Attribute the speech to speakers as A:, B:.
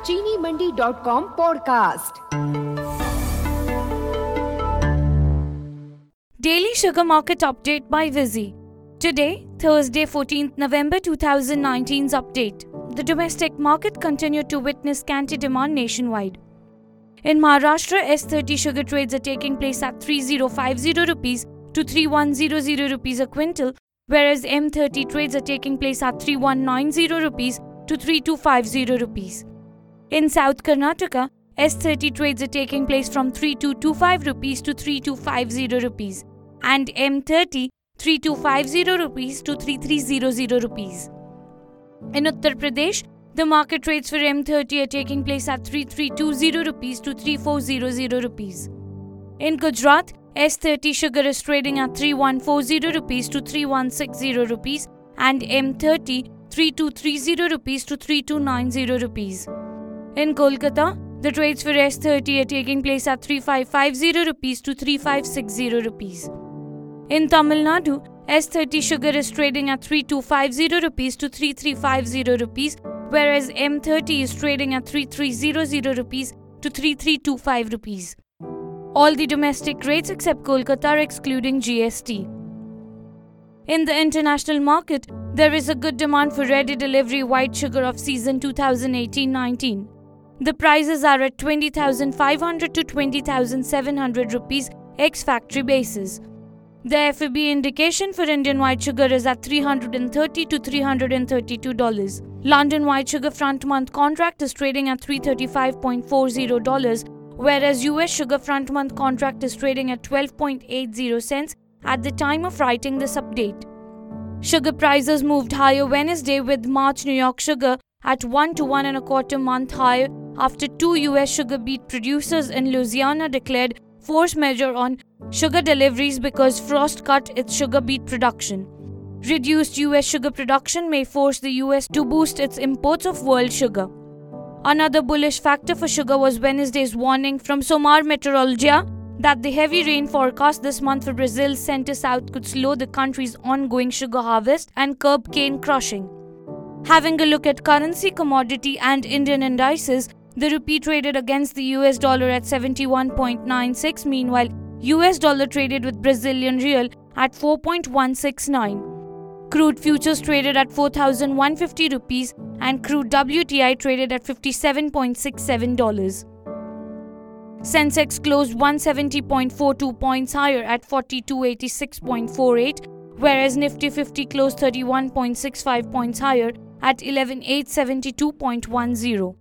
A: cheenimandi.com podcast.
B: Daily Sugar Market Update by Vizzy. Today, Thursday, 14th November 2019's update. The domestic market continued to witness scanty demand nationwide. In Maharashtra, S30 sugar trades are taking place at 3050 rupees to 3100 rupees a quintal, whereas M30 trades are taking place at 3190 rupees to 3250 rupees. In South Karnataka, S30 trades are taking place from 3225 rupees to 3250 rupees, and M30 3250 rupees to 3300 rupees. In Uttar Pradesh, the market rates for M30 are taking place at 3320 rupees to 3400 rupees. In Gujarat, S30 sugar is trading at 3140 rupees to 3160 rupees and M30 3230 rupees to 3290 rupees. In Kolkata, the trades for S30 are taking place at 3550 rupees to 3560 rupees. In Tamil Nadu, S30 sugar is trading at 3250 rupees to 3350 rupees, whereas M30 is trading at 3300 rupees to 3325 rupees. All the domestic rates except Kolkata are excluding GST. In the international market, there is a good demand for ready delivery white sugar of season 2018-19. The prices are at 20,500 to 20,700 rupees ex-factory basis. The FAB indication for Indian white sugar is at $330 to $332. London white sugar front month contract is trading at $335.40, whereas US sugar front month contract is trading at 12.80 cents at the time of writing this update. Sugar prices moved higher Wednesday, with March New York sugar at 1 to 1.25 month higher after two US sugar beet producers in Louisiana declared force majeure on sugar deliveries because frost cut its sugar beet production. Reduced US sugar production may force the US to boost its imports of world sugar. Another bullish factor for sugar was Wednesday's warning from SOMAR Meteorologia that the heavy rain forecast this month for Brazil's center-south could slow the country's ongoing sugar harvest and curb cane crushing. Having a look at currency, commodity and Indian indices, the rupee traded against the US dollar at 71.96, meanwhile US dollar traded with Brazilian real at 4.169. Crude futures traded at 4,150 rupees and crude WTI traded at $57.67. Sensex closed 170.42 points higher at 4286.48, whereas Nifty 50 closed 31.65 points higher at 11872.10.